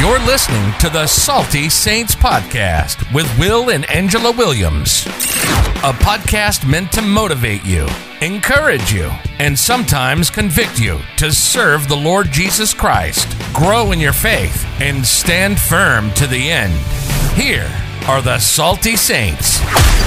You're listening to the Salty Saints Podcast with Will and Angela Williams. A podcast meant to motivate you, encourage you, and sometimes convict you to serve the Lord Jesus Christ, grow in your faith, and stand firm to the end. Here are the Salty Saints.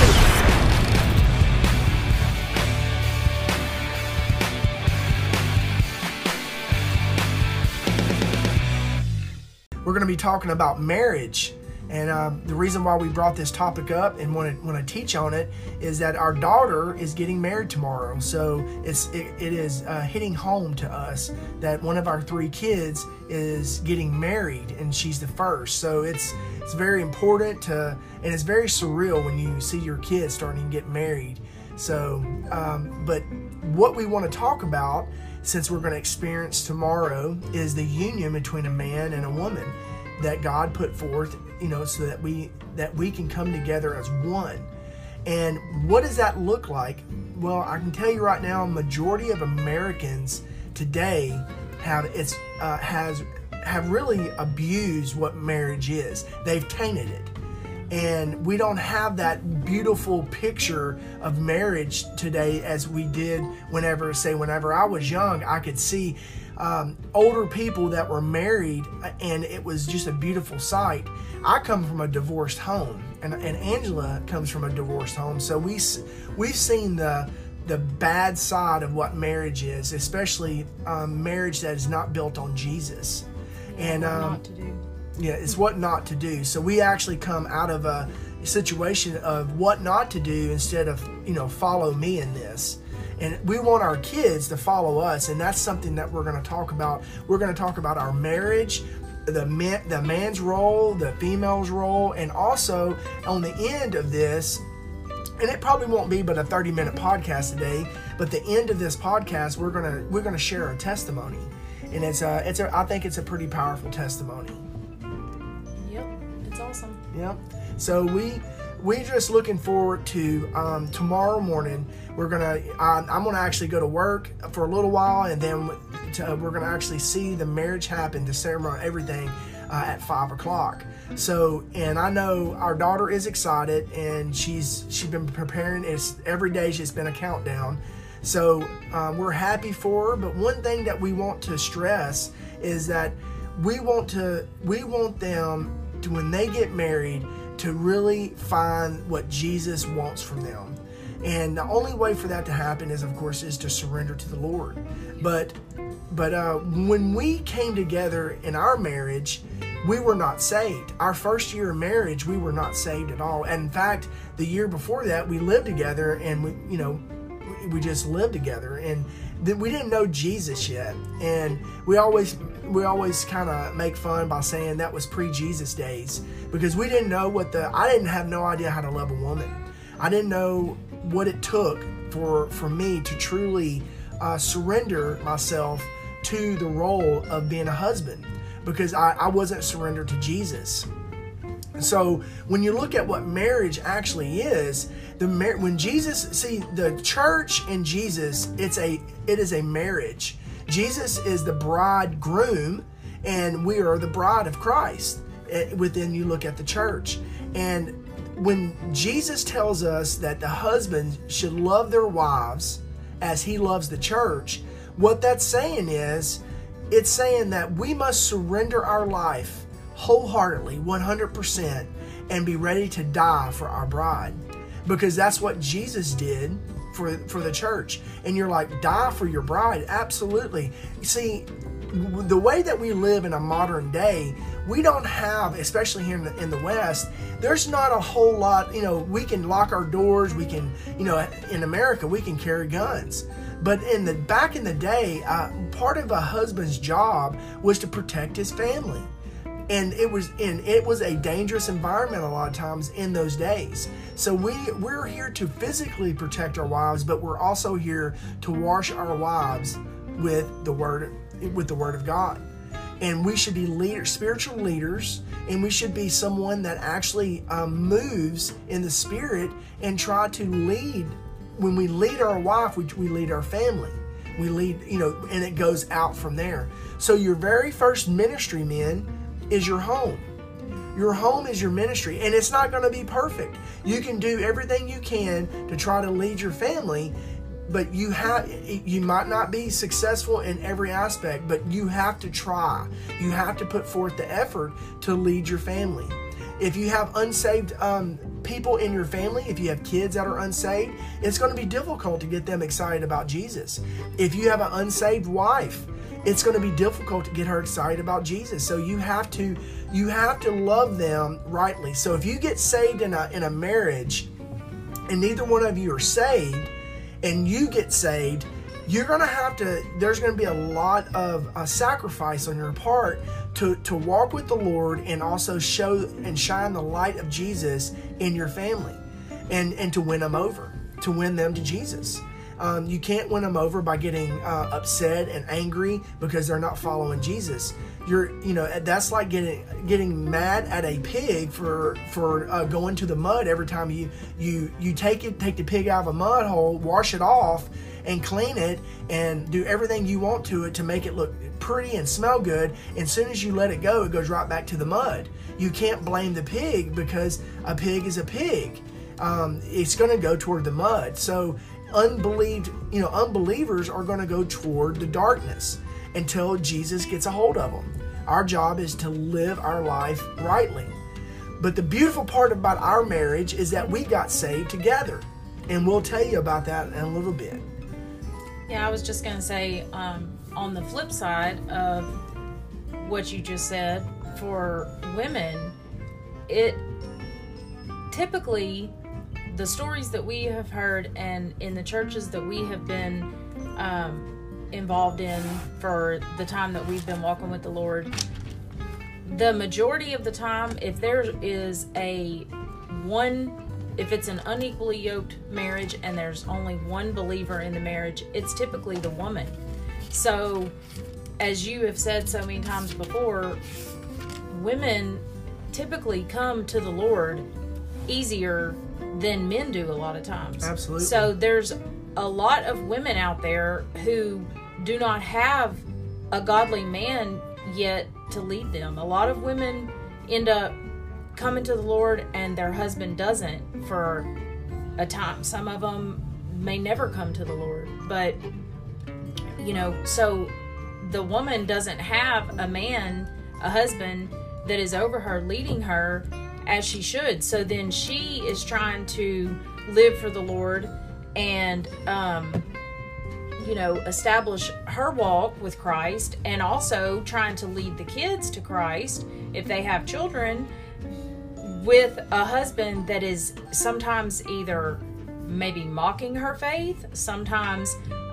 We're going to be talking about marriage, and the reason why we brought this topic up and want to teach on it is that our daughter is getting married tomorrow. So it is hitting home to us that one of our 3 kids is getting married, and she's the first. So it's very important and it's very surreal when you see your kids starting to get married. So, but what we want to talk about, since we're going to experience tomorrow, is the union between a man and a woman that God put forth, so that we can come together as one. And what does that look like? Well, I can tell you right now, a majority of Americans today have really abused what marriage is. They've tainted it. And we don't have that beautiful picture of marriage today as we did whenever I was young. I could see older people that were married, and it was just a beautiful sight. I come from a divorced home, and Angela comes from a divorced home. So we've seen the bad side of what marriage is, especially marriage that is not built on Jesus. And not to do. Yeah, it's what not to do. So we actually come out of a situation of what not to do instead of, follow me in this. And we want our kids to follow us, and that's something that we're going to talk about. We're going to talk about our marriage, the man's role, the female's role, and also on the end of this, and it probably won't be but a 30-minute podcast today, but the end of this podcast, we're gonna share a testimony, and I think it's a pretty powerful testimony. It's awesome. Yeah. So we're just looking forward to tomorrow morning. I'm gonna actually go to work for a little while, and then we're gonna actually see the marriage happen, the ceremony, everything at 5 o'clock. So, and I know our daughter is excited, and she's been preparing. Every day she's been a countdown. So we're happy for her. But one thing that we want to stress is that we want them to, when they get married, to really find what Jesus wants from them. And the only way for that to happen is to surrender to the Lord. But when we came together in our marriage, we were not saved. Our first year of marriage, we were not saved at all. And in fact, the year before that, we lived together, and we just lived together, and we didn't know Jesus yet. And we always kind of make fun by saying that was pre-Jesus days, because we didn't know I didn't have no idea how to love a woman. I didn't know what it took for me to truly surrender myself to the role of being a husband, because I wasn't surrendered to Jesus. So when you look at what marriage actually is, when Jesus, the church and Jesus, it is a marriage. Jesus is the bridegroom, and we are the bride of Christ. Within, you look at the church, and when Jesus tells us that the husband should love their wives as he loves the church, what that's saying is, it's saying that we must surrender our life wholeheartedly, 100%, and be ready to die for our bride, because that's what Jesus did for the church. And you're like, die for your bride? Absolutely. You see, the way that we live in a modern day, we don't have, especially here in the West, there's not a whole lot, we can lock our doors, we can, in America, we can carry guns. But back in the day, part of a husband's job was to protect his family. And it was a dangerous environment a lot of times in those days. So we're here to physically protect our wives, but we're also here to wash our wives with the word of God. And we should be spiritual leaders, and we should be someone that actually moves in the Spirit and try to lead. When we lead our wife, we lead our family. We lead, and it goes out from there. So your very first ministry, men, is your home. Your home is your ministry, and it's not going to be perfect. You can do everything you can to try to lead your family, but you might not be successful in every aspect, but you have to try. You have to put forth the effort to lead your family. If you have unsaved people in your family, if you have kids that are unsaved, it's going to be difficult to get them excited about Jesus. If you have an unsaved wife, it's going to be difficult to get her excited about Jesus. So you have to love them rightly. So if you get saved in a marriage and neither one of you are saved, and you get saved, there's going to be a lot of sacrifice on your part to walk with the Lord and also show and shine the light of Jesus in your family and to win them over, to win them to Jesus. You can't win them over by getting upset and angry because they're not following Jesus. That's like getting mad at a pig for going to the mud every time you take the pig out of a mud hole, wash it off, and clean it, and do everything you want to it to make it look pretty and smell good. And as soon as you let it goes right back to the mud. You can't blame the pig because a pig is a pig. It's going to go toward the mud. So unbelievers are going to go toward the darkness until Jesus gets a hold of them. Our job is to live our life rightly. But the beautiful part about our marriage is that we got saved together. And we'll tell you about that in a little bit. Yeah, I was just going to say, on the flip side of what you just said, for women, it typically, the stories that we have heard and in the churches that we have been involved in for the time that we've been walking with the Lord, the majority of the time, if there is if it's an unequally yoked marriage and there's only one believer in the marriage, it's typically the woman. So, as you have said so many times before, women typically come to the Lord easier than men do a lot of times. Absolutely. So there's a lot of women out there who do not have a godly man yet to lead them. A lot of women end up coming to the Lord and their husband doesn't for a time. Some of them may never come to the Lord, but so the woman doesn't have a husband that is over her, leading her as she should. So then she is trying to live for the Lord and establish her walk with Christ, and also trying to lead the kids to Christ if they have children, with a husband that is sometimes either maybe mocking her faith, sometimes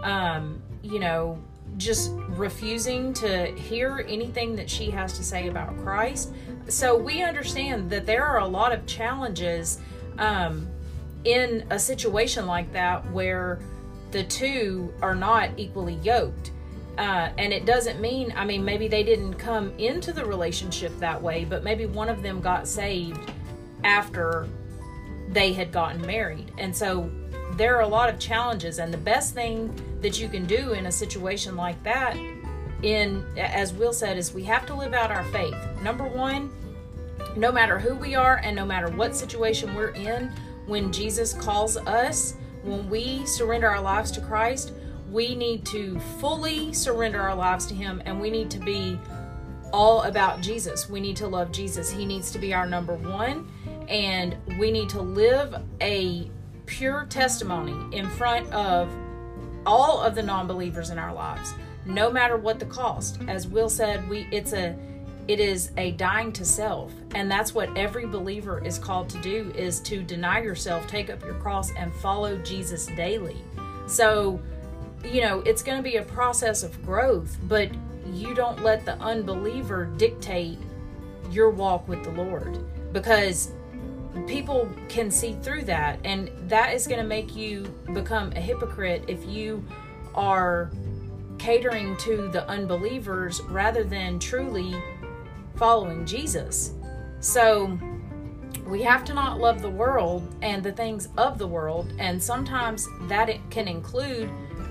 just refusing to hear anything that she has to say about Christ. So we understand that there are a lot of challenges in a situation like that where the two are not equally yoked. And it doesn't mean, maybe they didn't come into the relationship that way, but maybe one of them got saved after they had gotten married. And so there are a lot of challenges, and the best thing that you can do in a situation like that, as Will said, is we have to live out our faith. Number one, no matter who we are and no matter what situation we're in, when Jesus calls us, when we surrender our lives to Christ, we need to fully surrender our lives to Him, and we need to be all about Jesus. We need to love Jesus. He needs to be our number one, and we need to live a pure testimony in front of all of the non-believers in our lives, no matter what the cost. As Will said, it is a dying to self, and that's what every believer is called to do, is to deny yourself, take up your cross, and follow Jesus daily. So, it's going to be a process of growth, but you don't let the unbeliever dictate your walk with the Lord, because people can see through that, and that is going to make you become a hypocrite if you are catering to the unbelievers rather than truly following Jesus. So we have to not love the world and the things of the world, and sometimes that it can include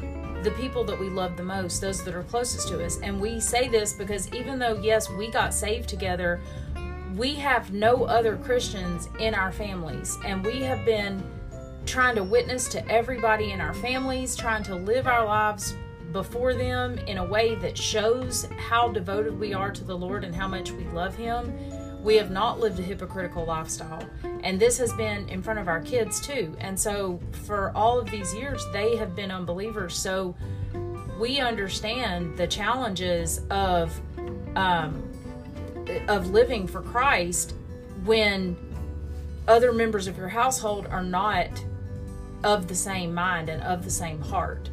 the people that we love the most, those that are closest to us. And we say this because even though, yes, we got saved together, we have no other Christians in our families. And we have been trying to witness to everybody in our families, trying to live our lives before them in a way that shows how devoted we are to the Lord and how much we love Him. We have not lived a hypocritical lifestyle. And this has been in front of our kids too. And so for all of these years, they have been unbelievers. So we understand the challenges of living for Christ when other members of your household are not of the same mind and of the same heart.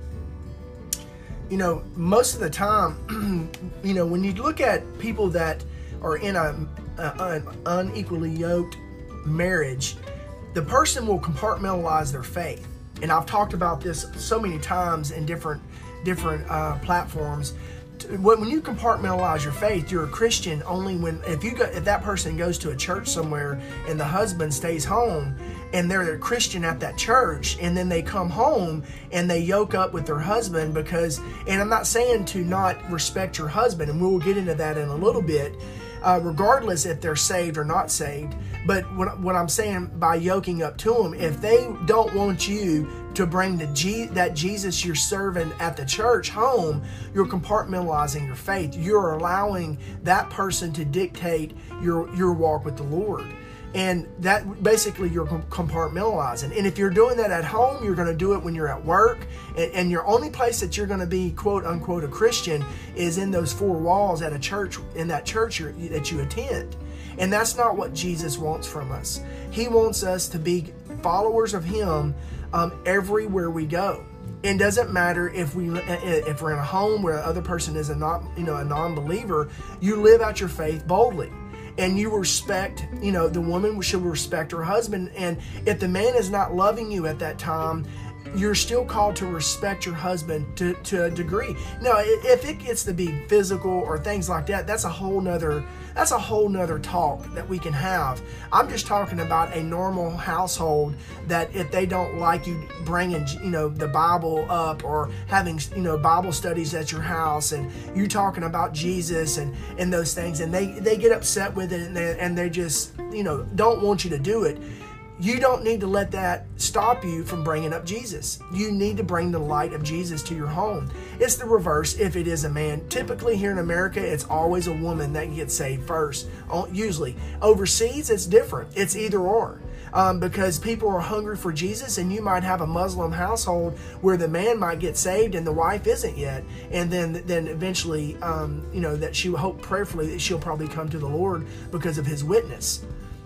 You know, most of the time, you know, when you look at people that are in an unequally yoked marriage, the person will compartmentalize their faith. And I've talked about this so many times in different platforms. When you compartmentalize your faith, you're a Christian only if that person goes to a church somewhere and the husband stays home and they're a Christian at that church, and then they come home and they yoke up with their husband and I'm not saying to not respect your husband, and we'll get into that in a little bit, regardless if they're saved or not saved. But what I'm saying by yoking up to them, if they don't want you to bring that Jesus you're serving at the church home, you're compartmentalizing your faith. You're allowing that person to dictate your walk with the Lord. And that basically you're compartmentalizing. And if you're doing that at home, you're going to do it when you're at work. And your only place that you're going to be, quote unquote, a Christian is in those four walls at a church, in that church that you attend. And that's not what Jesus wants from us. He wants us to be followers of Him everywhere we go. It doesn't matter if we're in a home where the other person is a non-believer. You live out your faith boldly. And you respect, the woman should respect her husband. And if the man is not loving you at that time, you're still called to respect your husband to a degree. Now, if it gets to be physical or things like that, that's a whole nother talk that we can have. I'm just talking about a normal household that if they don't like you bringing, the Bible up or having, Bible studies at your house and you talking about Jesus and those things, and they get upset with it and they just, don't want you to do it. You don't need to let that stop you from bringing up Jesus. You need to bring the light of Jesus to your home. It's the reverse if it is a man. Typically here in America, it's always a woman that gets saved first. Usually. Overseas, it's different. It's either or. Because people are hungry for Jesus, and you might have a Muslim household where the man might get saved and the wife isn't yet. And then eventually, that she will hope prayerfully that she'll probably come to the Lord because of his witness.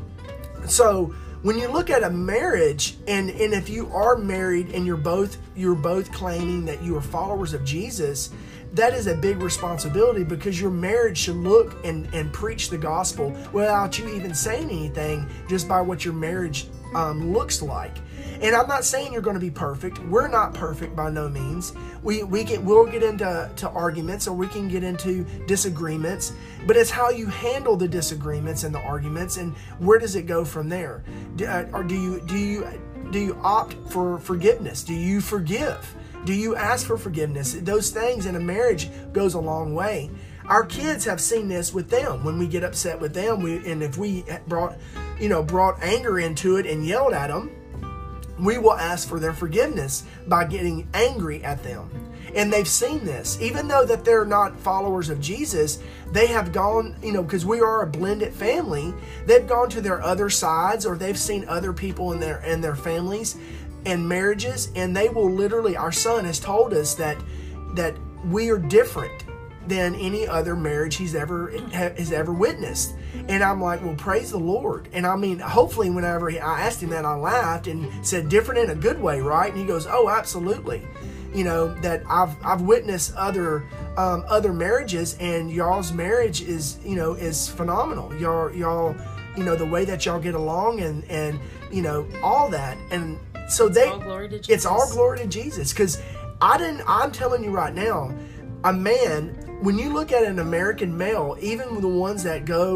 So, when you look at a marriage, and if you are married and you're both claiming that you are followers of Jesus, that is a big responsibility, because your marriage should look and preach the gospel without you even saying anything, just by what your marriage looks like. And I'm not saying you're going to be perfect. We're not perfect by no means. We'll get into arguments, or we can get into disagreements, but it's how you handle the disagreements and the arguments, and where does it go from there? Or do you opt for forgiveness? Do you forgive? Do you ask for forgiveness? Those things in a marriage goes a long way. Our kids have seen this with them. When we get upset with them, and if we brought anger into it and yelled at them, we will ask for their forgiveness by getting angry at them. And they've seen this. Even though that they're not followers of Jesus, they have gone, because we are a blended family, they've gone to their other sides, or they've seen other people in their families and marriages, and they will literally, our son has told us that we are different than any other marriage he's ever witnessed. And I'm like, well, praise the Lord. And I mean, hopefully whenever I asked him that, I laughed and said, different in a good way, right? And he goes, oh, absolutely. That I've witnessed other marriages, and y'all's marriage is phenomenal. Y'all the way that y'all get along and all that. And so it's all glory to Jesus. Because I'm telling you right now, a man, when you look at an American male, even the ones that go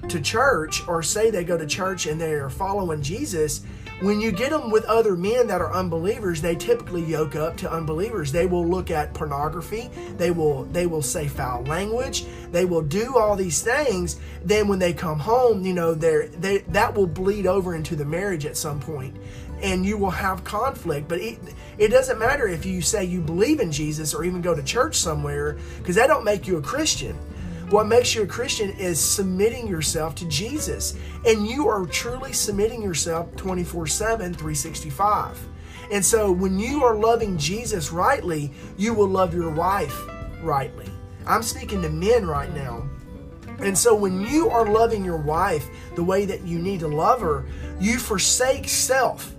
to church, or say they go to church and they are following Jesus, when you get them with other men that are unbelievers, they typically yoke up to unbelievers. They will look at pornography. They will say foul language. They will do all these things. Then when they come home, that will bleed over into the marriage at some point, and you will have conflict. But it doesn't matter if you say you believe in Jesus or even go to church somewhere, because that don't make you a Christian. What makes you a Christian is submitting yourself to Jesus. And you are truly submitting yourself 24/7, 365. And so when you are loving Jesus rightly, you will love your wife rightly. I'm speaking to men right now. And so when you are loving your wife the way that you need to love her, you forsake self.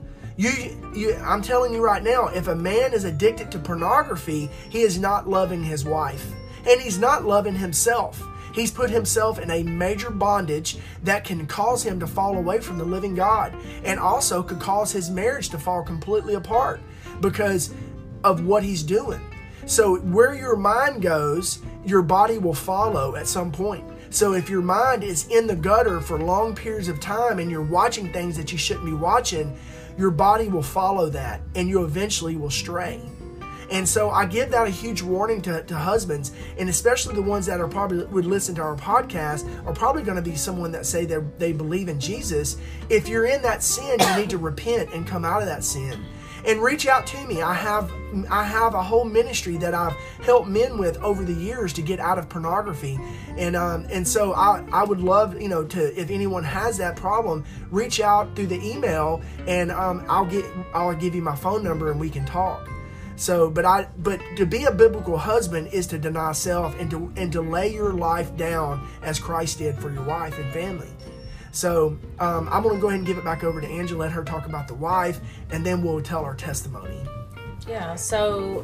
I'm telling you right now, if a man is addicted to pornography, he is not loving his wife. And he's not loving himself. He's put himself in a major bondage that can cause him to fall away from the living God, and also could cause his marriage to fall completely apart because of what he's doing. So where your mind goes, your body will follow at some point. So if your mind is in the gutter for long periods of time and you're watching things that you shouldn't be watching, your body will follow that, and you eventually will stray. And so I give that a huge warning to husbands, and especially the ones that are probably would listen to our podcast are probably going to be someone that say they believe in Jesus. If you're in that sin, you need to repent and come out of that sin. And reach out to me. I have a whole ministry that I've helped men with over the years to get out of pornography, and so I would love to, if anyone has that problem, reach out through the email, and I'll give you my phone number and we can talk. So, but to be a biblical husband is to deny self and to lay your life down as Christ did for your wife and family. So I'm going to go ahead and give it back over to Angela, let her talk about the wife, and then we'll tell our testimony. Yeah, so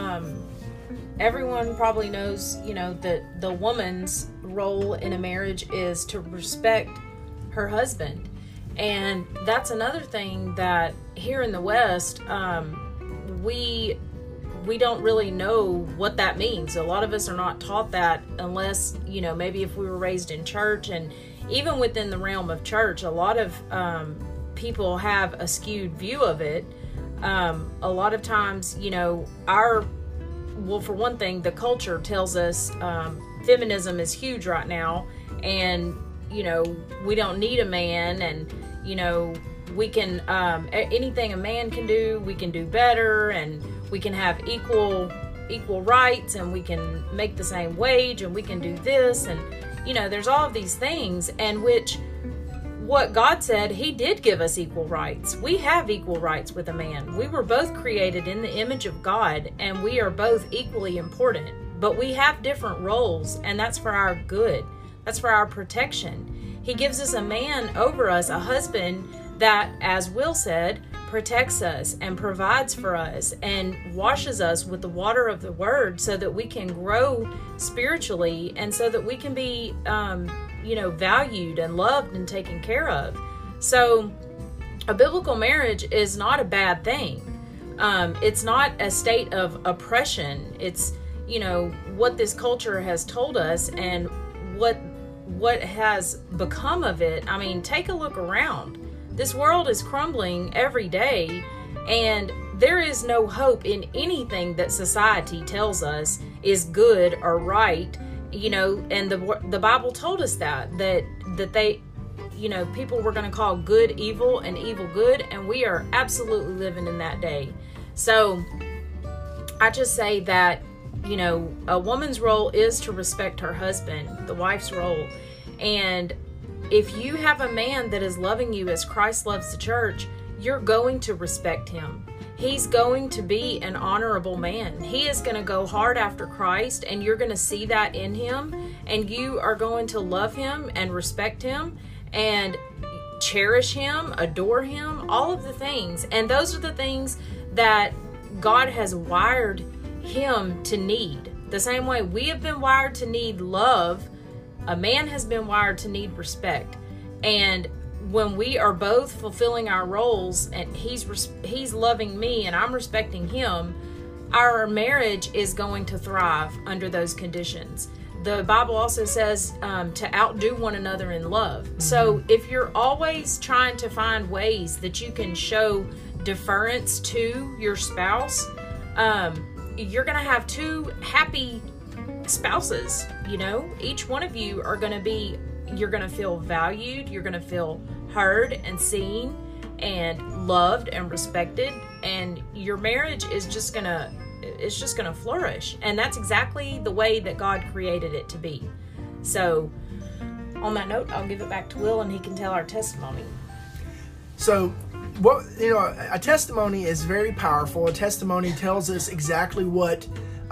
everyone probably knows, that the woman's role in a marriage is to respect her husband. And that's another thing that here in the West, we don't really know what that means. A lot of us are not taught that unless, maybe if we were raised in church. And even within the realm of church, a lot of people have a skewed view of it. A lot of times, for one thing, the culture tells us feminism is huge right now, and, we don't need a man, and, we can, anything a man can do, we can do better, and we can have equal rights, and we can make the same wage, and we can do this, and, there's all of these things, and which, what God said, He did give us equal rights. We have equal rights with a man. We were both created in the image of God, and we are both equally important, but we have different roles, and that's for our good. That's for our protection. He gives us a man over us, a husband that, as Will said, protects us and provides for us and washes us with the water of the Word so that we can grow spiritually and so that we can be, valued and loved and taken care of. So a biblical marriage is not a bad thing. It's not a state of oppression. It's, what this culture has told us and what has become of it. I mean, take a look around. This world is crumbling every day, and there is no hope in anything that society tells us is good or right, and the Bible told us that they, people were going to call good evil and evil good, and we are absolutely living in that day. So I just say that, a woman's role is to respect her husband, the wife's role. And if you have a man that is loving you as Christ loves the church, you're going to respect him. He's going to be an honorable man. He is going to go hard after Christ, and you're going to see that in him, and you are going to love him and respect him and cherish him, adore him, all of the things. And those are the things that God has wired him to need. The same way we have been wired to need love, a man has been wired to need respect. And when we are both fulfilling our roles, and he's loving me and I'm respecting him, our marriage is going to thrive under those conditions. the Bible also says to outdo one another in love. So if you're always trying to find ways that you can show deference to your spouse, you're going to have two happy spouses. You know, each one of you are going to be, you're going to feel valued, you're going to feel heard and seen and loved and respected, and your marriage is just going to flourish. And that's exactly the way that God created it to be. So on that note, I'll give it back to Will, and he can tell our testimony. So, a testimony is very powerful. A testimony tells us exactly what,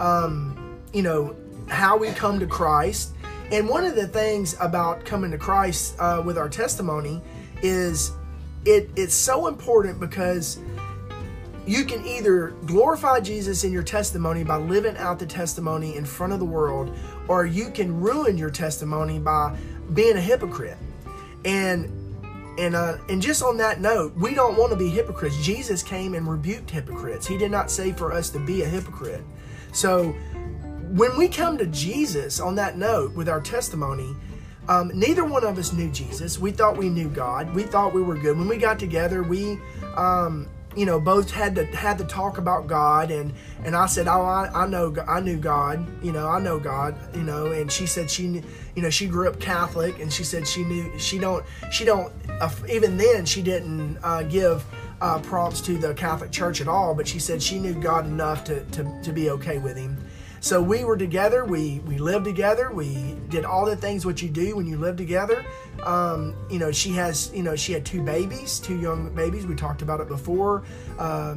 how we come to Christ. And one of the things about coming to Christ with our testimony is it's so important, because you can either glorify Jesus in your testimony by living out the testimony in front of the world, or you can ruin your testimony by being a hypocrite. And just on that note, we don't want to be hypocrites. Jesus came and rebuked hypocrites. He did not say for us to be a hypocrite. So when we come to Jesus on that note with our testimony, neither one of us knew Jesus. We thought we knew God. We thought we were good. When we got together, we both had to talk about God, and I said, I knew God, I know God, and she said she grew up Catholic, and she said even then she didn't give props to the Catholic Church at all, but she said she knew God enough to be okay with him. So we were together, we lived together, we did all the things what you do when you live together. She had two young babies. We talked about it before. A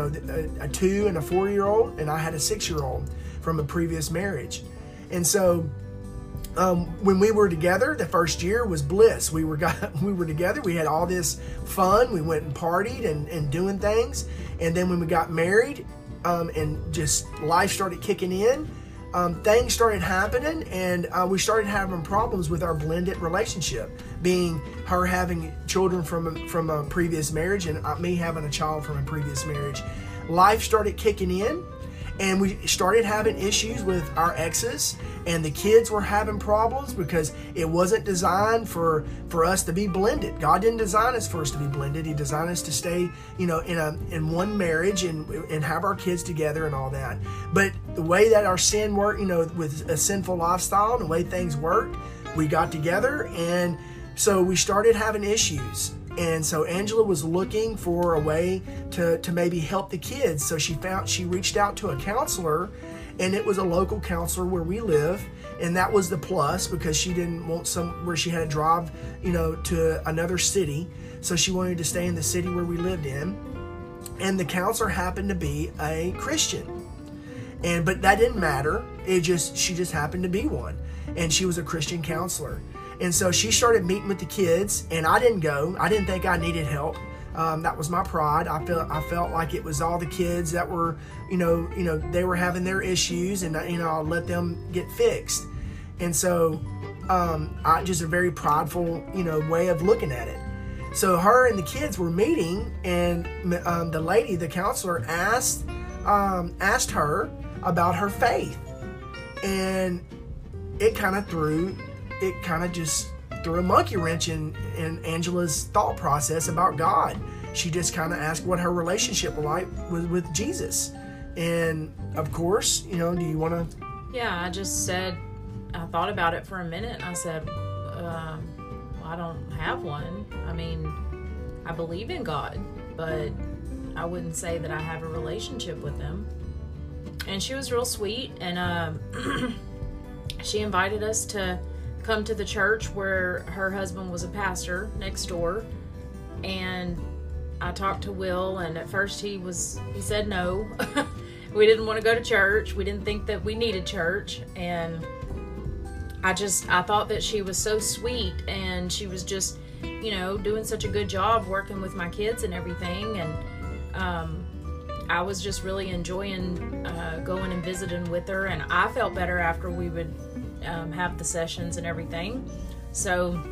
2 and a 4-year-old, and I had a 6-year-old from a previous marriage. And so when we were together, the first year was bliss. We were together. We had all this fun. We went and partied and doing things. And then when we got married, and just life started kicking in, things started happening, and we started having problems with our blended relationship, being her having children from a previous marriage and me having a child from a previous marriage. Life started kicking in, and we started having issues with our exes, and the kids were having problems because it wasn't designed for us to be blended. God didn't design us for us to be blended. He designed us to stay, in one marriage and have our kids together and all that. But the way that our sin worked, with a sinful lifestyle and the way things worked, we got together, and so we started having issues. And so Angela was looking for a way to maybe help the kids. So she reached out to a counselor, and it was a local counselor where we live. And that was the plus, because she didn't want where she had to drive, to another city. So she wanted to stay in the city where we lived in. And the counselor happened to be a Christian. But that didn't matter. She just happened to be one. And she was a Christian counselor. And so she started meeting with the kids, and I didn't go. I didn't think I needed help. That was my pride. I felt like it was all the kids that were, they were having their issues, and I'll let them get fixed. And so, just a very prideful, way of looking at it. So her and the kids were meeting, and the counselor asked her about her faith, and it kind of just threw a monkey wrench in Angela's thought process about God. She just kind of asked what her relationship was like with Jesus. And of course, do you want to? Yeah, I just said, I thought about it for a minute, and I said, I don't have one. I mean, I believe in God, but I wouldn't say that I have a relationship with him. And she was real sweet, and she invited us to come to the church where her husband was a pastor next door. And I talked to Will, and at first he said no. We didn't want to go to church. We didn't think that we needed church. And I thought that she was so sweet, and she was just, doing such a good job working with my kids and everything. And I was just really enjoying going and visiting with her, and I felt better after we would have the sessions and everything. So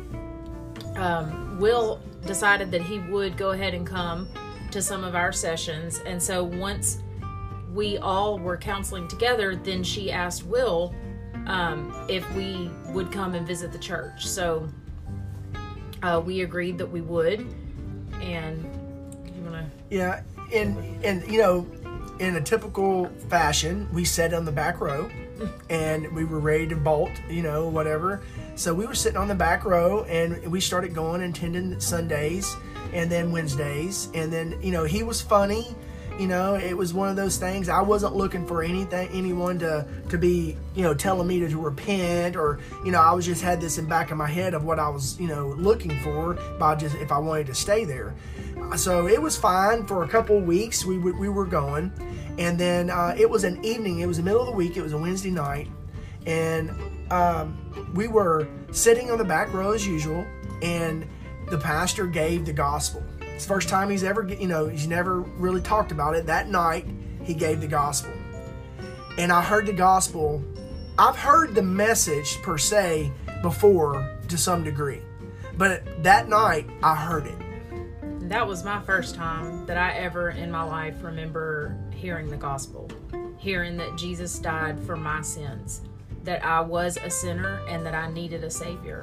Will decided that he would go ahead and come to some of our sessions. And so once we all were counseling together, then she asked Will if we would come and visit the church. So we agreed that we would. And you want to? Yeah, and you know, in a typical fashion, we sat on the back row, and we were ready to bolt, you know, whatever. So we were sitting on the back row, and we started going and attending Sundays, and then Wednesdays, and then, you know, he was funny. You know, it was one of those things. I wasn't looking for anyone to be, you know, telling me to repent, or, you know, I was just had this in back of my head of what I was, you know, looking for by just if I wanted to stay there. So it was fine for a couple of weeks. We were going, and then it was an evening. It was the middle of the week. It was a Wednesday night, and we were sitting on the back row as usual, and the pastor gave the gospel. It's the first time he's ever, you know, he's never really talked about it. That night, he gave the gospel. And I heard the gospel. I've heard the message per se before to some degree. But that night, I heard it. That was my first time that I ever in my life remember hearing the gospel. Hearing that Jesus died for my sins. That I was a sinner and that I needed a Savior.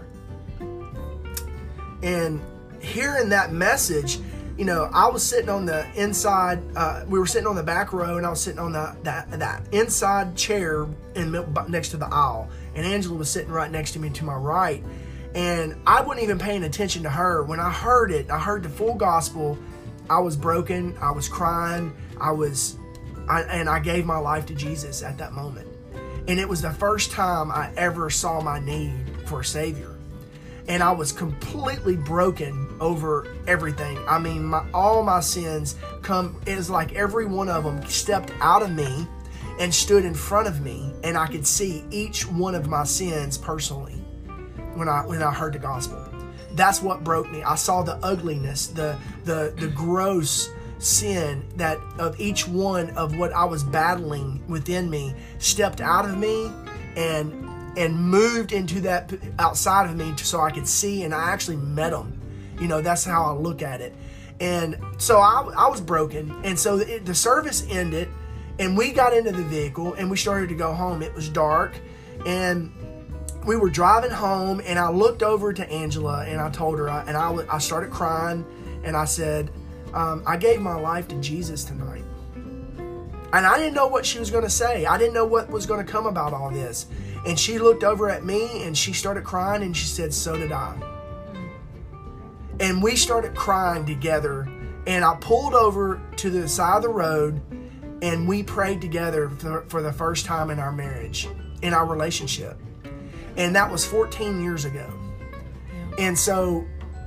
And hearing that message, you know, I was sitting on the inside, we were sitting on the back row, and I was sitting on that inside chair next to the aisle, and Angela was sitting right next to me to my right, and I wasn't even paying attention to her. When I heard it, I heard the full gospel. I was broken, I was crying, and I gave my life to Jesus at that moment. And it was the first time I ever saw my need for a Savior. And I was completely broken over everything. I mean, all my sins it's like every one of them stepped out of me and stood in front of me, and I could see each one of my sins personally when I heard the gospel. That's what broke me. I saw the ugliness, the gross sin that of each one of what I was battling within me stepped out of me and moved into that outside of me so I could see, and I actually met them. You know, that's how I look at it. And so I was broken. And so the service ended, and we got into the vehicle, and we started to go home. It was dark, and we were driving home, and I looked over to Angela, and I told her, and I started crying, and I said, I gave my life to Jesus tonight. And I didn't know what she was going to say. I didn't know what was going to come about all this. And she looked over at me, and she started crying, and she said, so did I. And we started crying together, and I pulled over to the side of the road, and we prayed together for the first time in our marriage, in our relationship. And that was 14 years ago. Yeah. And so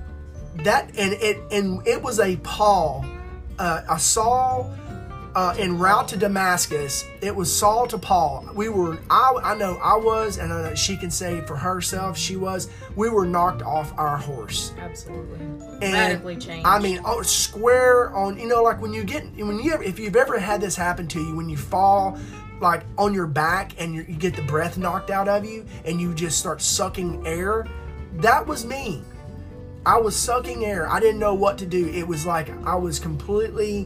it was a Paul, a Saul, en route to Damascus. It was Saul to Paul. I know I was, and I know she can say for herself, we were knocked off our horse. Absolutely. Radically changed. I mean, square on, you know, like if you've ever had this happen to you, when you fall like on your back and you get the breath knocked out of you and you just start sucking air, that was me. I was sucking air. I didn't know what to do. It was like I was completely,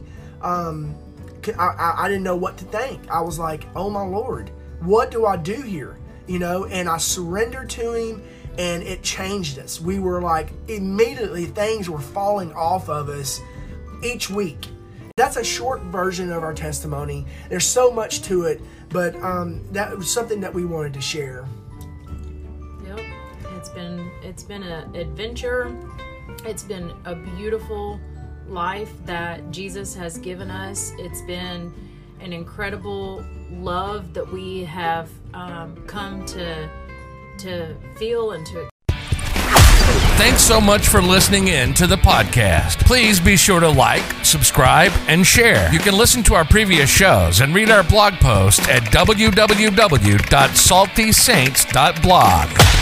I didn't know what to think. I was like, oh my Lord, what do I do here? You know, and I surrendered to Him, and it changed us. We were like, immediately things were falling off of us each week. That's a short version of our testimony. There's so much to it, but that was something that we wanted to share. Yep, it's been an adventure. It's been a beautiful life that Jesus has given us. It's been an incredible love that we have come to feel and to. Thanks so much for listening in to the podcast. Please be sure to like, subscribe, and share. You can listen to our previous shows and read our blog post at www.saltysaints.blog.